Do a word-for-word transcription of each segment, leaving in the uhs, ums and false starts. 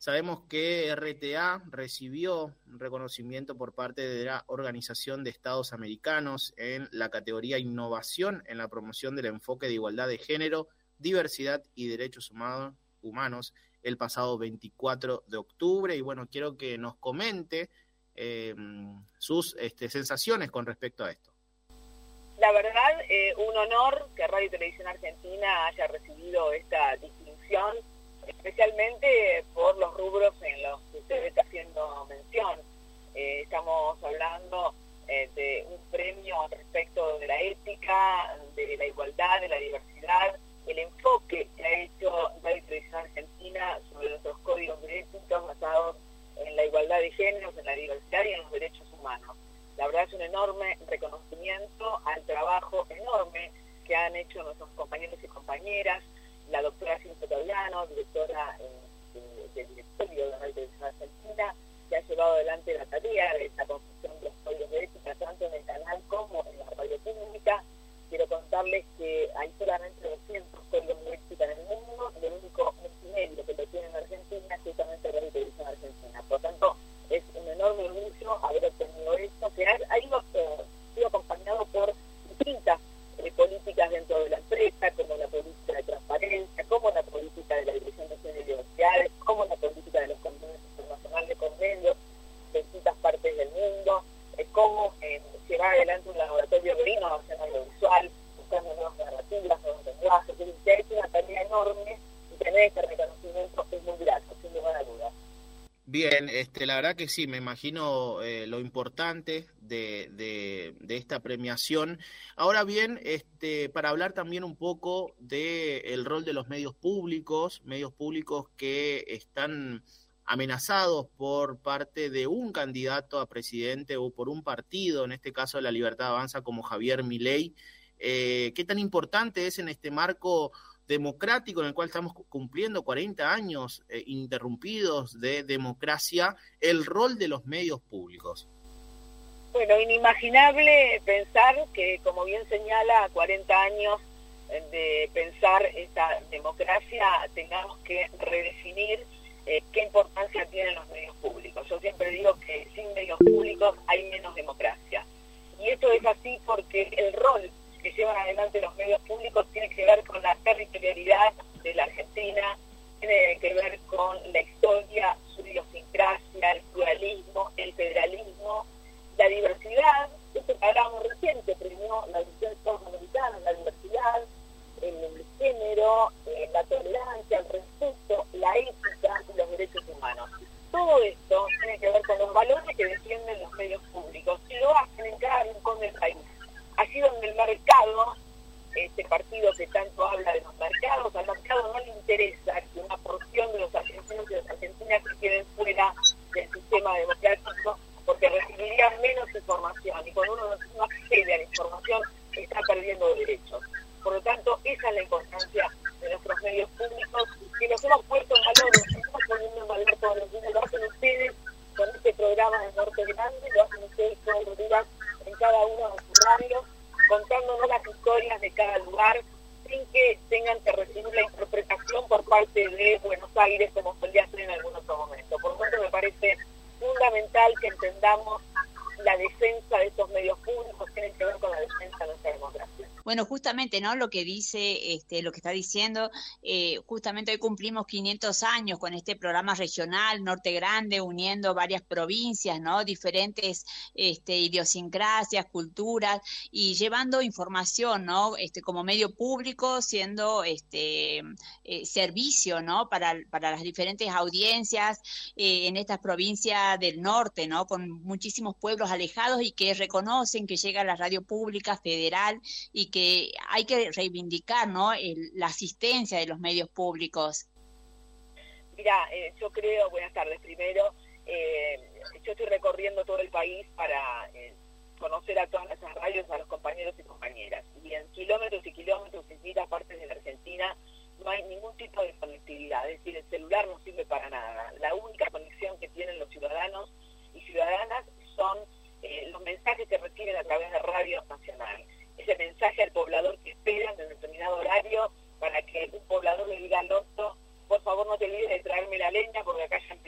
Sabemos que R T A recibió un reconocimiento por parte de la Organización de Estados Americanos en la categoría Innovación en la promoción del enfoque de igualdad de género, diversidad y derechos humanos el pasado veinticuatro de octubre. Y bueno, quiero que nos comente eh, sus este, sensaciones con respecto a esto. La verdad, eh, un honor que Radio y Televisión Argentina haya recibido esta distinción, especialmente por los rubros en los que usted está haciendo mención. Eh, estamos hablando eh, de un premio respecto de la ética, de la igualdad, de la diversidad, el enfoque que ha hecho Radio y Televisión Argentina sobre nuestros códigos de ética basados en la igualdad de géneros, en la diversidad y en los derechos humanos. La verdad es un enorme reconocimiento al trabajo enorme que han hecho nuestros compañeros y compañeras, la doctora Cintia Tagliano, directora eh, de, del directorio de la Radio y Televisión Argentina, que ha llevado adelante la tarea de esta construcción de los códigos de ética, tanto en el canal como en la radio pública. Quiero contarles que hay solamente doscientos códigos de ética en el mundo, y el único multimedio que lo tiene en Argentina es justamente Radio y Televisión Argentina. Por tanto, es un enorme orgullo haber obtenido esto, que ha, ha ido, eh, sido acompañado por distintas eh, políticas dentro de la empresa, como la política de transparencia, como la política de la Dirección de Género y Diversidades, como la política de los convenios internacionales de convenios de distintas partes del mundo, eh, cómo eh, llevar adelante un laboratorio de innovación audiovisual, buscando nuevas narrativas, nuevos lenguajes. Se ha hecho una tarea enorme y tener este reconocimiento es muy grato, sin lugar a dudas. Bien, este, la verdad que sí, me imagino eh, lo importante de, de, de esta premiación. Ahora bien, este, para hablar también un poco del rol de los medios públicos, medios públicos que están amenazados por parte de un candidato a presidente o por un partido, en este caso La Libertad Avanza, como Javier Milei. Eh, ¿Qué tan importante es en este marco democrático en el cual estamos cumpliendo cuarenta años eh, interrumpidos de democracia, el rol de los medios públicos? Bueno, inimaginable pensar que, como bien señala, cuarenta años de pensar esta democracia, tengamos que redefinir eh, qué importancia tienen los medios públicos. Yo siempre digo que sin medios públicos hay menos democracia. Y esto es así porque el rol que llevan adelante los medios públicos tiene que ver con la territorialidad de la Argentina, tiene que ver con la historia, su idiosincrasia, el pluralismo, el federalismo, la diversidad. Esto que hablábamos reciente, premió la visión estadounidense, la diversidad, el género, eh, la tolerancia, el respeto, la ética y los derechos humanos. Todo esto tiene que ver con los valores que defienden los medios públicos y lo hacen en cada rincón del país. Allí donde el mercado, este partido que tanto habla de los mercados, al mercado no le interesa que una porción de los argentinos y las argentinas que queden fuera del sistema democrático, porque recibirían menos información, y cuando uno no accede a la información está perdiendo derechos. Por lo tanto, esa es la importancia de nuestros medios públicos, que los hemos puesto en valor, los estamos poniendo en valor todos los días, lo hacen ustedes con este programa de Norte Grande, lo hacen ustedes todos los días en cada uno de sus radios, contándonos las historias de cada lugar, sin que tengan que recibir la interpretación por parte de Buenos Aires, como solía ser en algún otro momento. Por lo tanto, me parece fundamental que entendamos la defensa de estos medios públicos, tiene que ver con la defensa de nuestra democracia. Bueno, justamente, ¿no? Lo que dice, este, lo que está diciendo, eh, justamente hoy cumplimos quinientos años con este programa regional Norte Grande, uniendo varias provincias, ¿no? Diferentes este, idiosincrasias, culturas, y llevando información, ¿no? Este, como medio público, siendo este eh, servicio, ¿no? Para, para las diferentes audiencias eh, en estas provincias del norte, ¿no? Con muchísimos pueblos alejados y que reconocen que llega la radio pública federal y que que hay que reivindicar, ¿no? El, la asistencia de los medios públicos. Mira, eh, yo creo, buenas tardes primero, eh, yo estoy recorriendo todo el país para eh, conocer a todas esas radios, a los compañeros y compañeras, y en kilómetros y kilómetros en distintas partes de la Argentina no hay ningún tipo de conectividad, es decir, el celular no sirve para nada. La única conexión que tienen los ciudadanos y ciudadanas son eh, los mensajes que reciben a través de radios nacionales. Ese mensaje al poblador que espera en determinado horario para que un poblador le diga al otro, por favor no te olvides de traerme la leña porque acá ya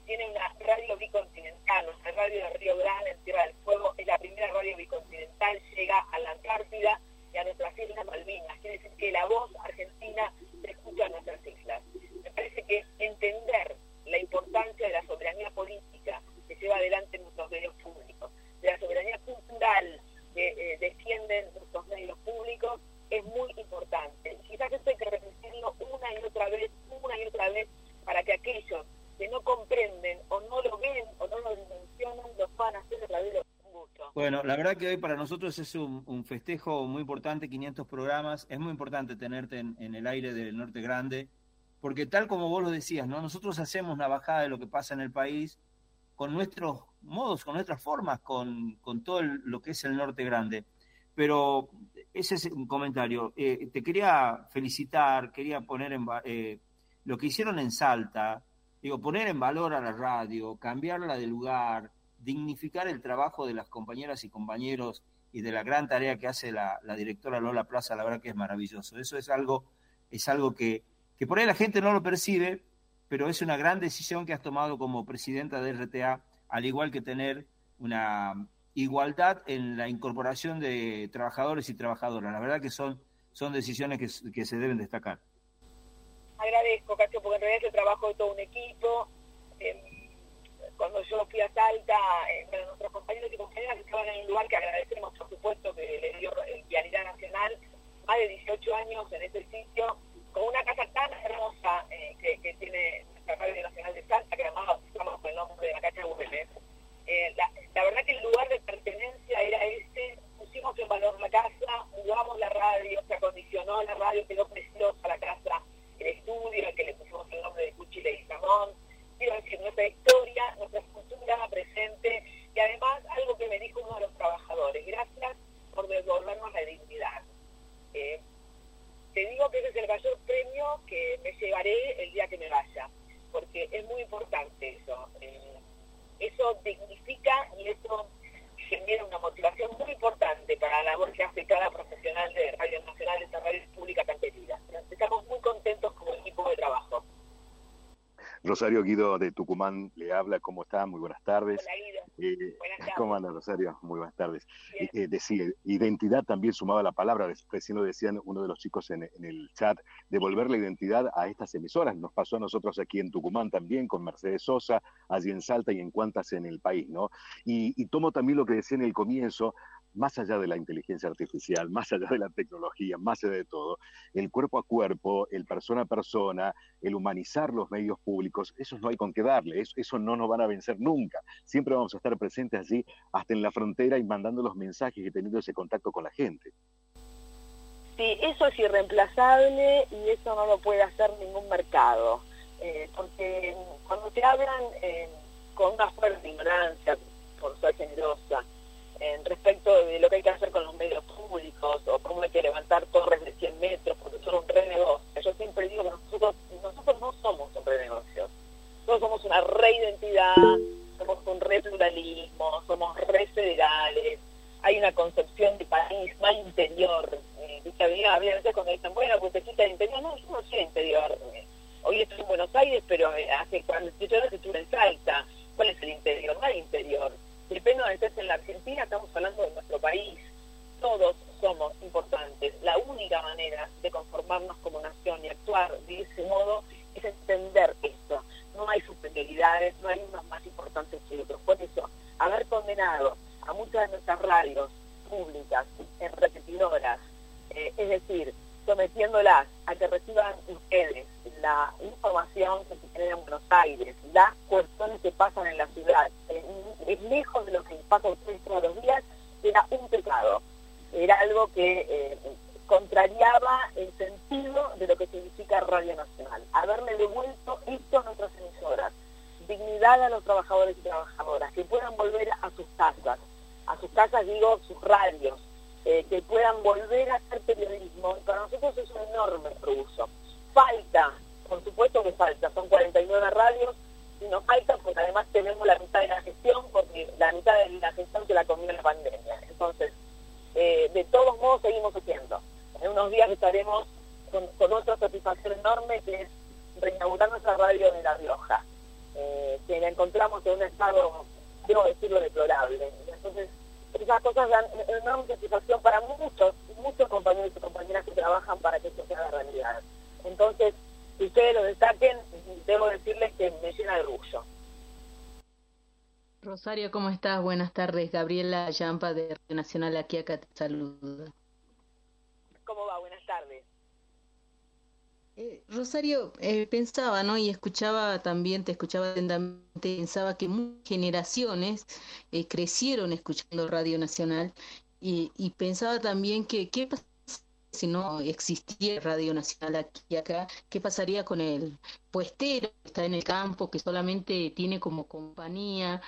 tiene una radio bicontinental, nuestra radio de Río Grande, en Tierra del Fuego, es la primera radio bicontinental, llega a la Antártida y a nuestras Islas Malvinas. Quiere decir que la voz argentina se escucha en nuestras islas. Me parece que entender la importancia de la soberanía política que lleva adelante nuestros medios públicos, de la soberanía cultural que eh, defienden nuestros medios públicos, es muy importante. Quizás esto hay que repetirlo una y otra vez, una y otra vez, para que aquellos que no comprenden o no lo ven o no lo dimensionan, lo van a hacer a través de un gusto. Bueno, la verdad que hoy para nosotros es un, un festejo muy importante, quinientos programas. Es muy importante tenerte en, en el aire del Norte Grande, porque tal como vos lo decías, ¿no? Nosotros hacemos una bajada de lo que pasa en el país con nuestros modos, con nuestras formas, con, con todo el, lo que es el Norte Grande. Pero ese es un comentario. Eh, te quería felicitar, quería poner en eh, lo que hicieron en Salta, digo, poner en valor a la radio, cambiarla de lugar, dignificar el trabajo de las compañeras y compañeros y de la gran tarea que hace la, la directora Lola Plaza, la verdad que es maravilloso. Eso es algo, es algo que, que por ahí la gente no lo percibe, pero es una gran decisión que has tomado como presidenta de R T A, al igual que tener una igualdad en la incorporación de trabajadores y trabajadoras. La verdad que son, son decisiones que, que se deben destacar. Agradezco, Cacho, porque en realidad es el trabajo de todo un equipo. Eh, cuando yo fui a Salta, eh, bueno, nuestros compañeros y compañeras estaban en un lugar que agradecemos, por supuesto, que le dio Vialidad Nacional, más de dieciocho años en ese sitio, con una casa tan hermosa eh, que, que tiene nuestra Radio Nacional de Salta, que además bautizamos con el nombre de la calle Güemes. Eh, la, la verdad que el lugar de pertenencia era ese, pusimos en valor la casa, jugamos la radio, se acondicionó la radio, quedó preciosa la casa, el estudio, al que le pusimos el nombre de Cuchile y Samón. Quiero decir, nuestra historia, nuestra cultura presente, y además algo que me dijo uno de los trabajadores: gracias por devolvernos la dignidad. Eh, te digo que ese es el mayor premio que me llevaré el día que me vaya, porque es muy importante eso. Eh, eso dignifica y eso genera una motivación muy importante para la labor que hace cada profesional de Radio Nacional, de esta radio pública tan querida. Estamos muy contentos como equipo de trabajo. Rosario Guido de Tucumán le habla. ¿Cómo está? Muy buenas tardes. Hola, Guido. Eh, buenas tardes. ¿Cómo anda, Rosario? Muy buenas tardes. Eh, eh, decía, identidad también sumaba la palabra, recién lo decían uno de los chicos en, en el chat, devolver la identidad a estas emisoras. Nos pasó a nosotros aquí en Tucumán también, con Mercedes Sosa, allí en Salta y en cuantas en el país, ¿no? Y, y tomo también lo que decía en el comienzo, más allá de la inteligencia artificial, más allá de la tecnología, más allá de todo, el cuerpo a cuerpo, el persona a persona, el humanizar los medios públicos, eso no hay con qué darle, eso, eso no nos van a vencer nunca. Siempre vamos a estar presentes allí, hasta en la frontera, y mandando los mensajes y teniendo ese contacto con la gente. Sí, eso es irreemplazable y eso no lo puede hacer ningún mercado, eh, porque cuando te hablan eh, con una fuerte ignorancia, por ser generosa, en respecto de lo que hay que hacer con los medios públicos o cómo hay que levantar torres de cien metros porque son un re negocio. Yo siempre digo que nosotros, nosotros no somos un re negocio, nosotros somos una reidentidad, somos un re pluralismo, somos re federales, hay una concepción de país más interior. Eh, ¿viste? Había, había veces cuando dicen, bueno, pues te quita el interior. No, yo no soy interior. Eh, hoy estoy en Buenos Aires, pero eh, hace cuarenta y ocho horas estuve en Salta. ¿Cuál es el interior? No hay interior. Depende de estés en la Argentina, estamos hablando de nuestro país. Todos somos importantes. La única manera de conformarnos como nación y actuar de ese modo es entender esto. No hay superioridades, no hay unos más importantes que otros. Por eso, haber condenado a muchas de nuestras radios públicas en repetidoras, eh, es decir, sometiéndolas a que reciban ustedes la información que se genera en Buenos Aires, las cuestiones que pasan en la ciudad, eh, es lejos de lo que pasa a ustedes todos los días, era un pecado, era algo que eh, contrariaba el sentido de lo que significa Radio Nacional. Haberle devuelto esto a nuestras emisoras, dignidad a los trabajadores y trabajadoras, que puedan volver a sus casas, a sus casas digo, sus radios, eh, que puedan volver a hacer periodismo. Para nosotros es un enorme progreso. Falta, por supuesto que falta, son cuarenta y nueve radios, y nos falta porque además tenemos la mitad de la gestión, porque la mitad de la gestión se la comió la pandemia. Entonces, eh, de todos modos seguimos haciendo. En unos días estaremos con, con otra satisfacción enorme, que es reinaugurar nuestra radio de La Rioja. Eh, que la encontramos en un estado, debo decirlo, deplorable. Entonces, esas cosas dan enorme satisfacción para muchos, muchos compañeros y compañeras que trabajan para que esto sea realidad. Entonces, si ustedes lo destaquen, debo decirles que me llena de orgullo. Rosario, ¿cómo estás? Buenas tardes. Gabriela Yampa de Radio Nacional aquí acá te saluda. ¿Cómo va? Buenas tardes. Eh, Rosario, eh, pensaba, ¿no? Y escuchaba también, te escuchaba atentamente, pensaba que muchas generaciones eh, crecieron escuchando Radio Nacional y, y pensaba también que qué pasaría si no existiera Radio Nacional aquí y acá, qué pasaría con el puestero que está en el campo, que solamente tiene como compañía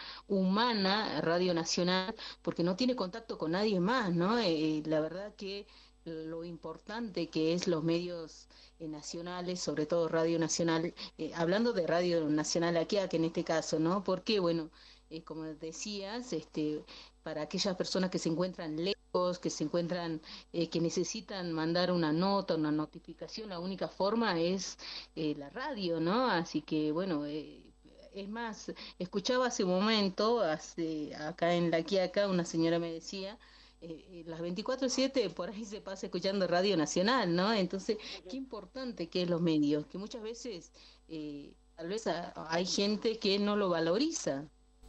humana Radio Nacional, porque no tiene contacto con nadie más, ¿no? Eh, la verdad que lo importante que es los medios eh, nacionales, sobre todo Radio Nacional, eh, hablando de Radio Nacional aquí, que en este caso, ¿no? Porque, bueno, eh, como decías, este, para aquellas personas que se encuentran lejos, que se encuentran, eh, que necesitan mandar una nota, una notificación, la única forma es eh, la radio, ¿no? Así que, bueno, eh, es más, escuchaba hace un momento, hace, acá en la Quiaca, una señora me decía, Eh, las veinticuatro siete por ahí se pasa escuchando Radio Nacional, ¿no? Entonces, qué importante que es los medios, que muchas veces eh, tal vez a, hay gente que no lo valoriza.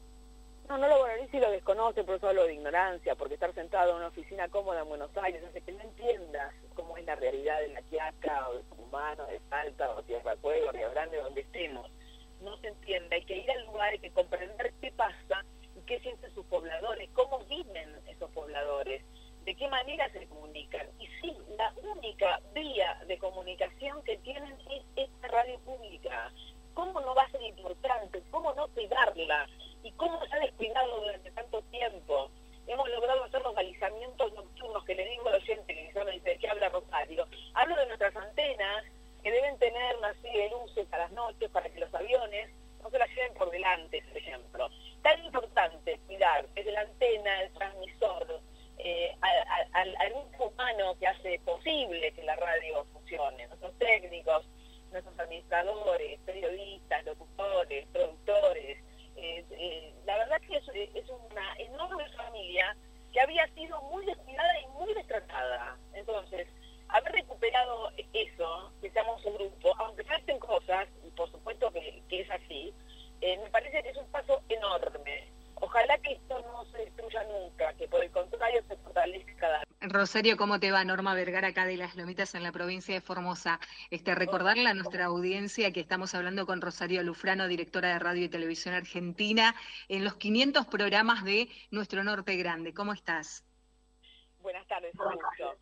No, no lo valoriza y lo desconoce, por eso hablo de ignorancia, porque estar sentado en una oficina cómoda en Buenos Aires hace que no entiendas cómo es la realidad de La Quiaca, o de Tucumán, o de Salta, o Tierra del Fuego, Río Grande, donde estemos. No se entiende, hay que ir al lugar, hay que comprender qué pasa, qué sienten sus pobladores, cómo viven esos pobladores, de qué manera se comunican. Y sí, la única vía de comunicación que tienen es esta radio pública. ¿Cómo no va a ser importante? ¿Cómo no cuidarla? ¿Y cómo se ha descuidado durante tanto tiempo? Hemos logrado hacer los balizamientos nocturnos que le digo al oyente que quizás me dice, ¿qué habla Rosario? Hablo de nuestras antenas, que deben tener una serie de luces a las noches para que los aviones no se las lleven por delante, por ejemplo. Tan importante cuidar desde la antena, el transmisor, eh, al, al grupo humano que hace posible que la radio funcione, nuestros técnicos, nuestros administradores, periodistas, locutores, productores. Eh, eh, la verdad que es, es una enorme familia que había sido muy descuidada y muy destratada. Entonces, haber recuperado eso, que seamos un grupo, aunque falten cosas, y por supuesto que, que es así, eh, me parece que es un paso enorme. Ojalá que esto no se destruya nunca, que por el contrario se fortalezca cada vez. Rosario, ¿cómo te va? Norma Vergara, acá de Las Lomitas, en la provincia de Formosa. Este, recordarle a nuestra audiencia que estamos hablando con Rosario Lufrano, directora de Radio y Televisión Argentina, en los quinientos programas de Nuestro Norte Grande. ¿Cómo estás? Buenas tardes, un gusto.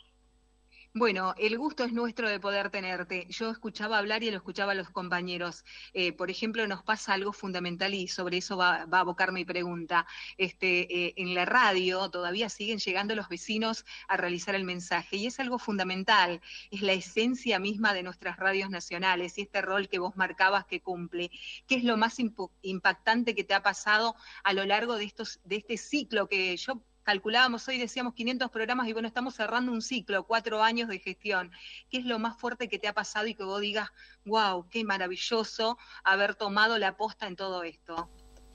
Bueno, el gusto es nuestro de poder tenerte. Yo escuchaba hablar y lo escuchaba a los compañeros. Eh, por ejemplo, nos pasa algo fundamental y sobre eso va, va a abocar mi pregunta. Este, eh, en la radio todavía siguen llegando los vecinos a realizar el mensaje y es algo fundamental. Es la esencia misma de nuestras radios nacionales y este rol que vos marcabas que cumple. ¿Qué es lo más imp- impactante que te ha pasado a lo largo de, estos, de este ciclo que yo... calculábamos hoy, decíamos quinientos programas y bueno, estamos cerrando un ciclo, cuatro años de gestión? ¿Qué es lo más fuerte que te ha pasado y que vos digas, wow, qué maravilloso haber tomado la posta en todo esto?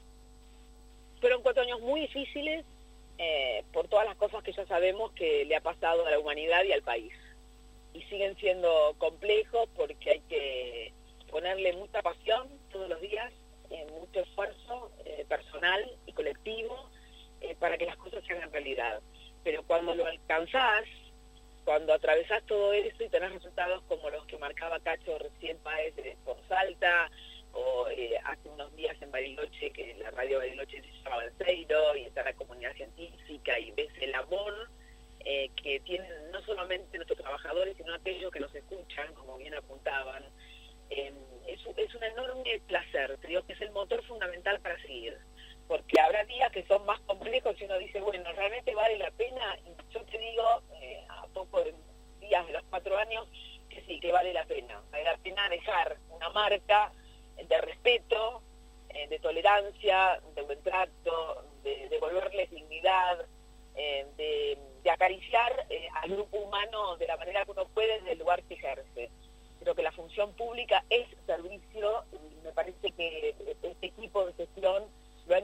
Fueron cuatro años muy difíciles eh, por todas las cosas que ya sabemos que le ha pasado a la humanidad y al país. Y siguen siendo complejos porque hay que ponerle mucha pasión todos los días, eh, mucho esfuerzo eh, personal y colectivo, Eh, para que las cosas se hagan realidad. Pero cuando lo alcanzás, cuando atravesás todo eso y tenés resultados como los que marcaba Cacho recién Páez por Salta, o eh, hace unos días en Bariloche, que la radio Bariloche se llama Balseiro, y está la comunidad científica, y ves el amor eh, que tienen no solamente nuestros trabajadores, sino aquellos que nos escuchan, como bien apuntaban. Eh, es, es un enorme placer, creo que es el motor fundamental para seguir. Porque habrá días que son más complejos y uno dice, bueno, realmente vale la pena. Y yo te digo, eh, a poco de días de los cuatro años, que sí, que vale la pena. Vale la pena dejar una marca de respeto, eh, de tolerancia, de buen trato, de devolverles dignidad, eh, de, de acariciar eh, al grupo humano de la manera que uno puede desde el lugar que ejerce. Creo que la función pública es servicio y me parece que este equipo de gestión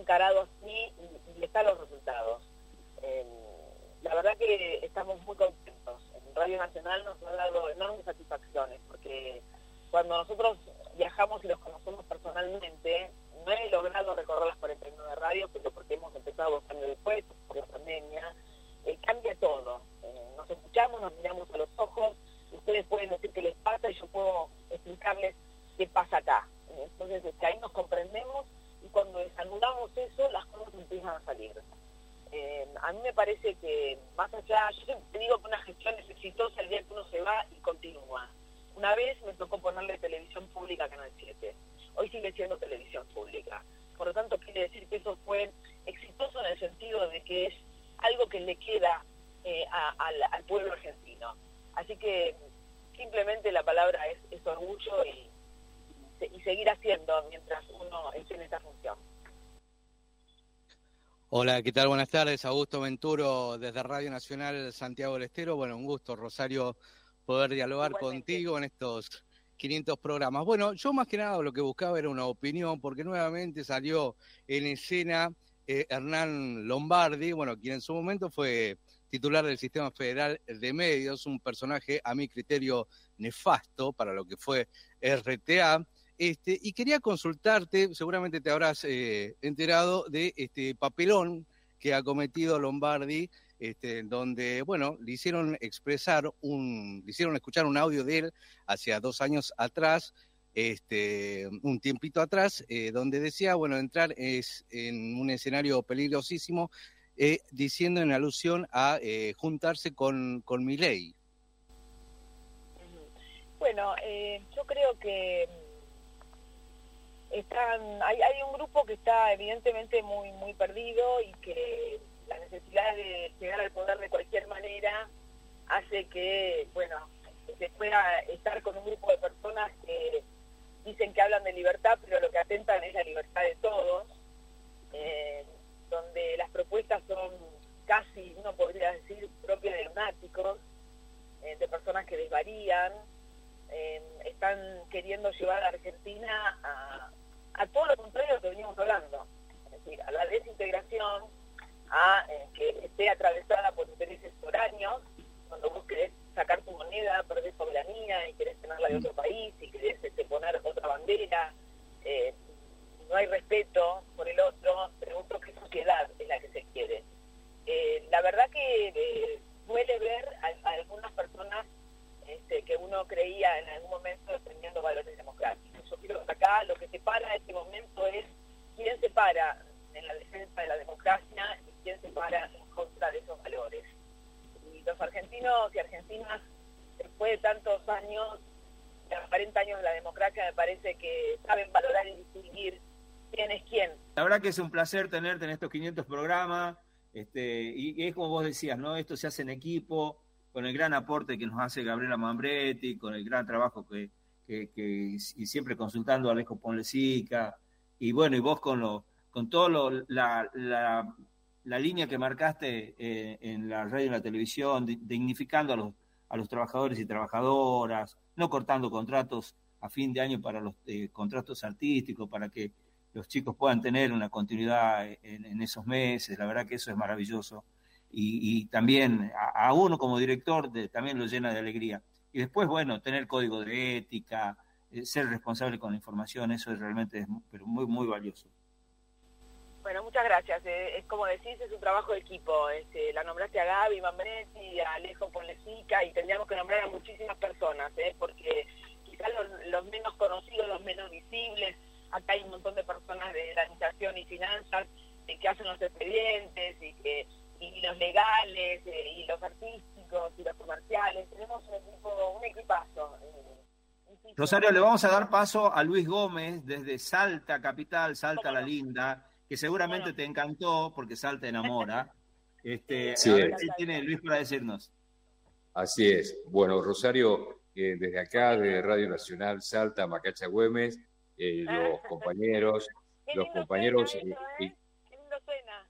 encarado así y, y están los resultados. Eh, la verdad que estamos muy contentos. En Radio Nacional nos ha dado enormes satisfacciones, porque cuando nosotros viajamos y los conocemos personalmente, no he logrado recorrer las cuarenta y nueve radios, pero porque hemos empezado dos años después, por la pandemia, eh, cambia todo. Eh, nos escuchamos, nos miramos a los ojos, ustedes pueden decir qué les pasa y yo puedo explicarles qué pasa acá. Entonces, es que ahí nos comprendemos, y cuando desanudamos eso, las cosas empiezan a salir. Eh, a mí me parece que, más allá, yo siempre digo que una gestión es exitosa el día que uno se va y continúa. Una vez me tocó ponerle televisión pública a Canal siete. Hoy sigue siendo televisión pública. Por lo tanto, quiere decir que eso fue exitoso en el sentido de que es algo que le queda eh, a, a, al pueblo argentino. Así que simplemente la palabra es, es orgullo y, y seguir haciendo mientras uno esté en esta función. Hola, ¿qué tal? Buenas tardes. Augusto Venturo desde Radio Nacional Santiago del Estero. Bueno, un gusto, Rosario, poder dialogar Igualmente. contigo en estos quinientos programas. Bueno, yo más que nada lo que buscaba era una opinión, porque nuevamente salió en escena eh, Hernán Lombardi, bueno, quien en su momento fue titular del Sistema Federal de Medios, un personaje a mi criterio nefasto para lo que fue R T A. Este, y quería consultarte, seguramente te habrás eh, enterado de este papelón que ha cometido Lombardi, este, donde, bueno, le hicieron expresar un, le hicieron escuchar un audio de él hacia dos años atrás, este, un tiempito atrás, eh, donde decía, bueno, entrar es en un escenario peligrosísimo, eh, diciendo en alusión a eh, juntarse con, con Milei. Bueno, eh, yo creo que están, hay, hay un grupo que está evidentemente muy muy perdido, y que la necesidad de llegar al poder de cualquier manera hace que, bueno, se pueda estar con un grupo de personas que dicen que hablan de libertad, pero lo que atentan es la libertad de todos, eh, donde las propuestas son casi, uno podría decir, propias de lunáticos, eh, de personas que desvarían. Eh, están queriendo llevar a Argentina a, a todo lo contrario de lo que veníamos hablando, es decir, a la desintegración, a eh, que esté atravesada por intereses foráneos. Cuando vos querés sacar tu moneda, perdés soberanía y querés tenerla de otro país y querés este, poner otra bandera, eh, no hay respeto por el otro. Pregunto qué sociedad es la que se quiere. Eh, la verdad que eh, duele ver a, a algunas personas Este, que uno creía en algún momento defendiendo valores democráticos. Yo creo que acá lo que separa en este momento es quién se para en la defensa de la democracia y quién se para en contra de esos valores. Y los argentinos y argentinas, después de tantos años, de cuarenta años de la democracia, me parece que saben valorar y distinguir quién es quién. La verdad que es un placer tenerte en estos quinientos programas, este, y, y es como vos decías, ¿no? Esto se hace en equipo, con el gran aporte que nos hace Gabriela Mambretti, con el gran trabajo que, que, que y siempre consultando a Alejo Ponlecica, y bueno, y vos con lo, con todo lo, la, la, la línea que marcaste eh, en la radio y la televisión, dignificando a los, a los trabajadores y trabajadoras, no cortando contratos a fin de año para los eh, contratos artísticos, para que los chicos puedan tener una continuidad en, en esos meses. La verdad que eso es maravilloso. Y, y también a, a uno como director de, también lo llena de alegría. Y después, bueno, tener código de ética, eh, ser responsable con la información, eso es realmente es muy, pero muy, muy valioso. Bueno, muchas gracias. Eh, es como decís, es un trabajo de equipo. Este, la nombraste a Gaby Mambretti, a Alejo Ponlecica, y tendríamos que nombrar a muchísimas personas, ¿eh? Porque quizás los, los menos conocidos, los menos visibles. Acá hay un montón de personas de la administración y finanzas eh, que hacen los expedientes y que y los legales, eh, y los artísticos, y los comerciales. Tenemos un equipo, un equipazo. Eh, Rosario, le vamos a dar paso a Luis Gómez desde Salta, capital, Salta la Linda, que seguramente bueno. te encantó, porque Salta enamora. Este, sí, a ver qué tiene Luis para decirnos. Así es. Bueno, Rosario, eh, desde acá, de Radio Nacional Salta, Macacha Güemes, eh, los compañeros, los compañeros... Suena eso, ¿eh? Qué lindo suena.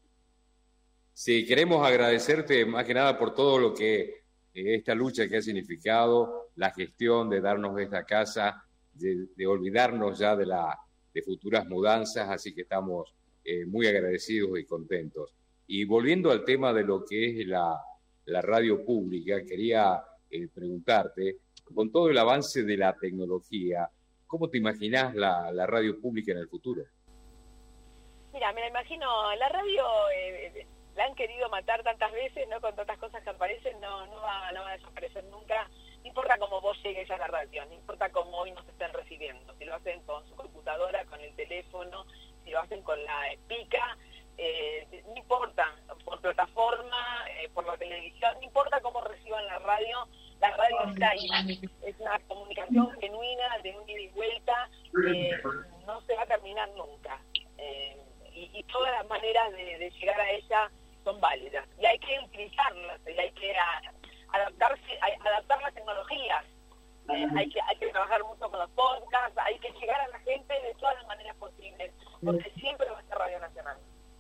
Sí, queremos agradecerte más que nada por todo lo que eh, esta lucha que ha significado, la gestión de darnos esta casa, de, de olvidarnos ya de, la, de futuras mudanzas, así que estamos eh, muy agradecidos y contentos. Y volviendo al tema de lo que es la, la radio pública, quería eh, preguntarte, con todo el avance de la tecnología, ¿cómo te imaginás la, la radio pública en el futuro? Mira, me la imagino, la radio eh, la han querido matar tantas veces, ¿no? Con tantas cosas que aparecen, no, no, va, no va a desaparecer nunca. No importa cómo vos llegues a la radio, no importa cómo hoy nos estén recibiendo, si lo hacen con su computadora, con el teléfono, si lo hacen con la pica, eh, no importa, por plataforma, eh, por la televisión, no importa cómo reciban la radio, la radio está ahí, es una comunicación genuina, de un ida y vuelta, eh, no se va a terminar nunca, eh, y, y todas las maneras de, de llegar a ella son válidas, y hay que utilizarlas, y hay que a, adaptarse, a, adaptar las tecnologías, eh, hay, que, hay que trabajar mucho con los podcasts, hay que llegar a la gente de todas las maneras posibles, porque siempre va a ser Radio Nacional.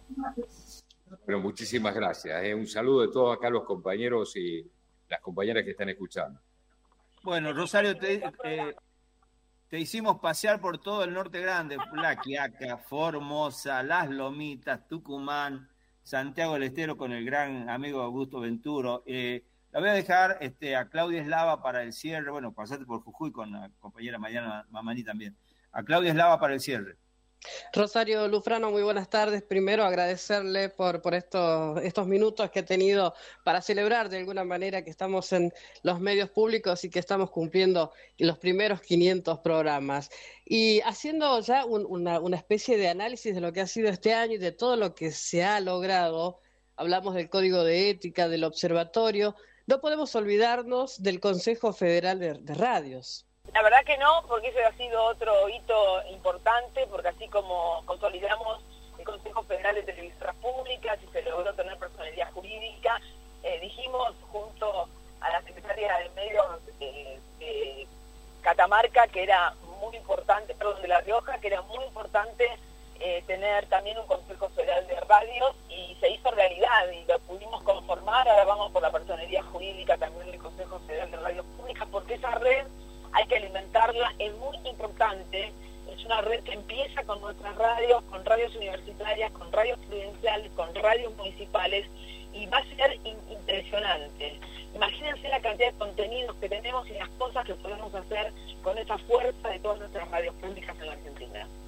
Bueno, muchísimas gracias. Eh. Un saludo de todos acá los compañeros y las compañeras que están escuchando. Bueno, Rosario, te, eh, te hicimos pasear por todo el Norte Grande, La Quiaca, Formosa, Las Lomitas, Tucumán, Santiago del Estero con el gran amigo Augusto Venturo. Eh, la voy a dejar este, a Claudia Eslava para el cierre. Bueno, pasaste por Jujuy con la compañera Mariana Mamani también. A Claudia Eslava para el cierre. Rosario Lufrano, muy buenas tardes. Primero agradecerle por, por estos, estos minutos que he tenido para celebrar de alguna manera que estamos en los medios públicos y que estamos cumpliendo los primeros quinientos programas. Y haciendo ya un, una, una especie de análisis de lo que ha sido este año y de todo lo que se ha logrado, hablamos del Código de Ética, del Observatorio, no podemos olvidarnos del Consejo Federal de, de Radios. La verdad que no, porque ese ha sido otro hito importante, porque así como consolidamos el Consejo Federal de Televisoras Públicas y se logró tener personalidad jurídica, eh, dijimos junto a la Secretaría de Medios de, de Catamarca que era muy importante, perdón, de La Rioja, que era muy importante eh, tener también un Consejo Federal de Radios, y se hizo realidad y lo pudimos conformar. Ahora vamos por la personalidad jurídica también del Consejo Federal de Radios Públicas, porque esa red hay que alimentarla, es muy importante, es una red que empieza con nuestras radios, con radios universitarias, con radios provinciales, con radios municipales, y va a ser impresionante. Imagínense la cantidad de contenidos que tenemos y las cosas que podemos hacer con esa fuerza de todas nuestras radios públicas en la Argentina.